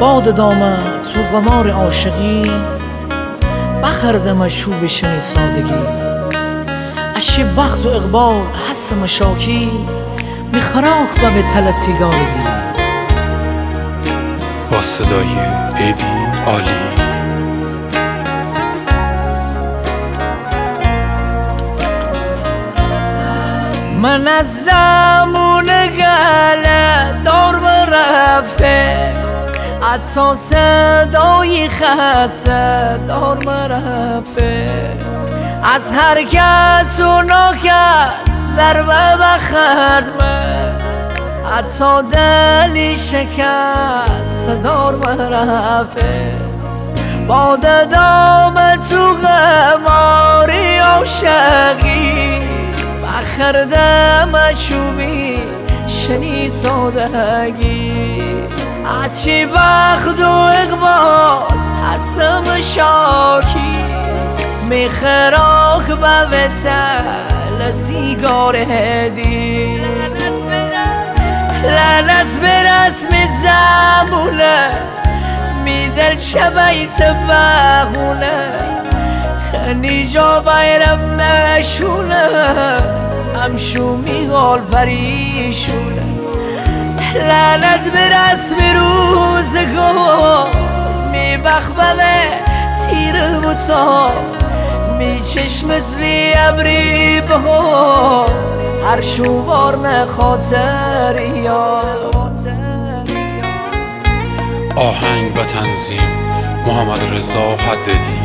باد دامد تو قمار عاشقی بخردم از چوب شنی سادگی. از چه بخت و اقبال حس مشاکی میخراخ و به تل سیگارگی. با صدای ایبی عالی. من از زمون گله دار مرفه حتی صدای خسته دار مرفه. از هر کس و ناکس ضربه بخرد من حتی دلی شکست دار مرفه. باد دام تو قماری عاشقی بخردم چوبی شنی سادگی. از چی بخت و اقبال حسم شاکی میخراک و به تل سیگار دی. لعنت به رسم زمونه میدل چه بیت بغونه خنی جا بیرم نشونه همشو میغال پریشونه. لعنت به رسم روزگار میبخبله تیر و تا میچشم مثلی ابری بها هر شوار نخاطر یاد. آهنگ و تنظیم محمد رضا حددی.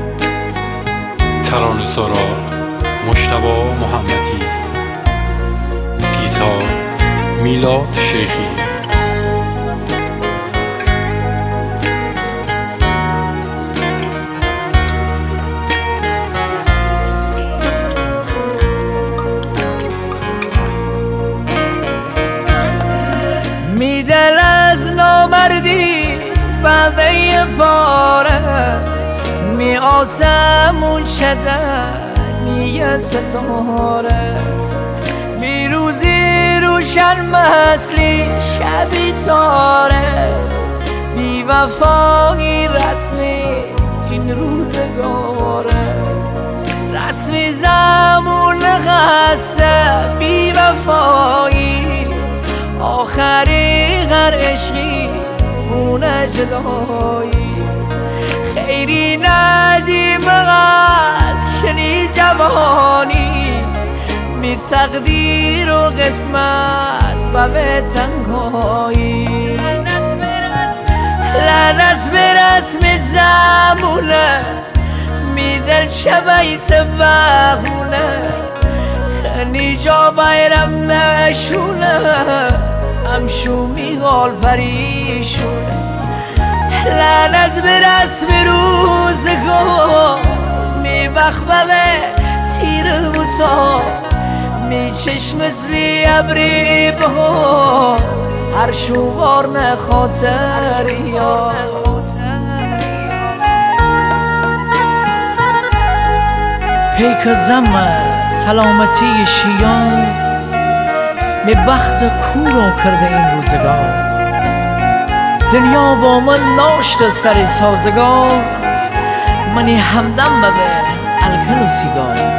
ترانه سرا مجتبی محمدی. گیتار میلاد شیخی. میدل از نامردی بوی پاره می آسمون شدنی ستاره. می روزی روشن مثلی شبی تاره بی وفایی رسمی این روزگاره. رسمی زمون خسته بی وفایی آخری غر عشقی خونه جدایی. خیری ندیم از شنی جوانی می تقدیر و قسمت و به تنهایی. لعنت به رسم زمونه میدل چه بیت بغونه خنی جا بیرم نشونه همشو میغال پریشونه. لعنت به رسم روزگار میبخبه تیر و تا میچشم مثلی ابری بها هر شوار نخاطر یاد. پیک زم سلامتی شیان می بخت کورو کرده این روزگار. دنیا با من ناشت سر سازگار منی همدم ببه الکل و سیگار.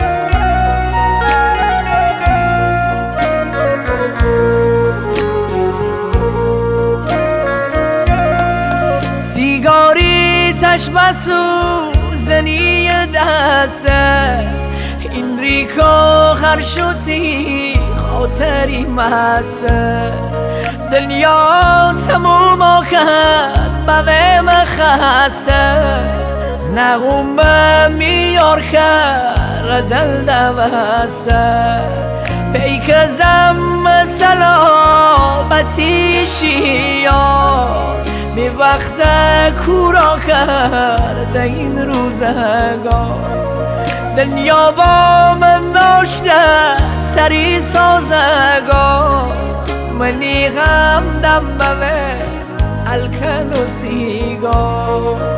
سیگاری چشم سوزنی دسته این ریکا خرشوتی خاطری مسته. دنیا تموم آخد بوه مخسته نغوم میار کرد دل دوسته. پیک زم سلامتی شیار می وقت کورا کرده این روزگار. دنیا با من داشته سری سازگار منی غمدم بوه الکل و سیگار.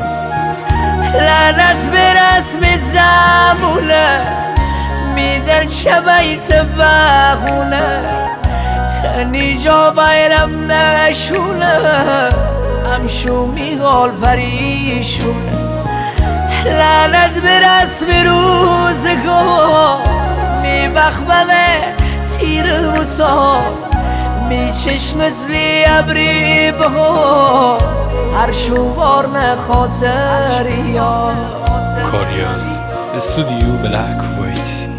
لعنت به رسم زمونه میدن چه بیت بغونه خنی جا بیرم نشونه همشون میغال پریشونه لعنت به رسم روزگار میبخممه تیر و تار میچشم مثلی ابری بهار هر شوار نخاطر یاد کاری از استودیو بلک وایت.